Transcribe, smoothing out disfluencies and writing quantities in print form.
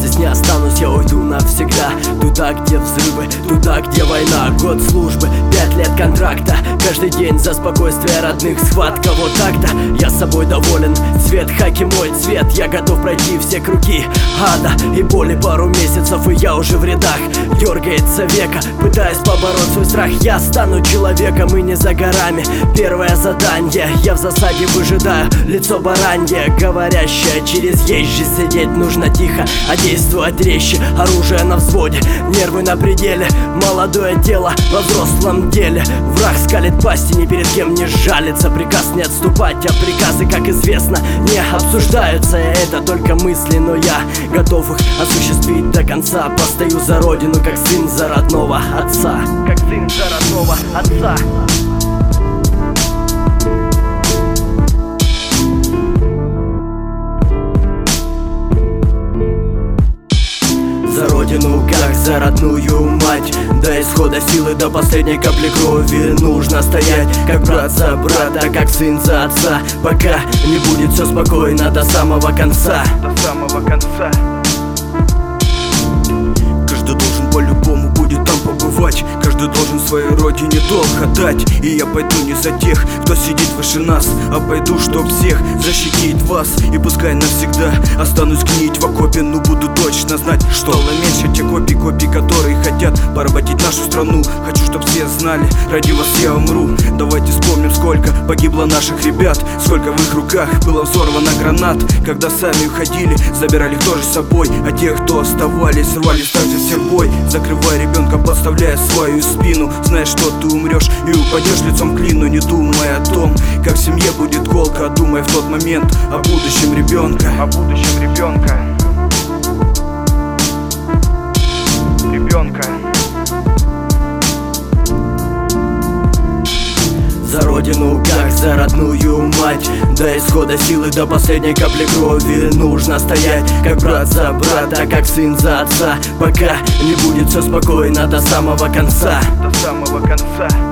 здесь не останусь, я уйду навсегда. Туда, где взрывы, туда, где война. Год службы, 5 лет контракта. Каждый день за спокойствие родных, схватка вот так-то. Я собой доволен, цвет хаки мой цвет. Я готов пройти все круги ада и боли. Пару месяцев и я уже в рядах. Дергается века, пытаясь побороть свой страх. Я стану человеком и не за горами. Первое задание, я в засаде выжидаю. Лицо баранье, говорящее, через езжи сидеть нужно тихо, а действовать резче. Оружие на взводе, нервы на пределе. Молодое дело во взрослом деле. Враг скалит пасти, ни перед кем не жалится. Приказ не отступать, а приказы, как известно, не обсуждаются. Это только мысли, но я готов их осуществить до конца. Постою за родину, как сын за родного отца. Как сын за родного отца. За родину, как за родную мать. До исхода силы, до последней капли крови нужно стоять, как брат за брата, как сын за отца. Пока не будет все спокойно до самого конца. До самого конца. Каждый должен по-любому будет там побывать. Каждый должен своей родине долг отдать. И я пойду не за тех, кто сидит выше нас, а пойду, чтоб всех защитить вас. И пускай навсегда останусь гнить в окопе, но буду точно знать, что стало меньше те копий, которые хотят поработить нашу страну. Хочу, чтоб все знали, ради вас я умру. Давайте вспомним, сколько погибло наших ребят, сколько в их руках было взорвано гранат. Когда сами уходили, забирали их тоже с собой, а тех, кто оставались, рвались также все в бой. Закрывай ребенка, подставляя свою спину, зная, что ты умрешь и упадешь лицом к клину. Не думай о том, как в семье будет колко, думай в тот момент о будущем ребенка. О будущем ребенка. За родину, как за родную мать. До исхода силы, до последней капли крови нужно стоять, как брат за брата, как сын за отца. Пока не будет все спокойно до самого конца. До самого конца.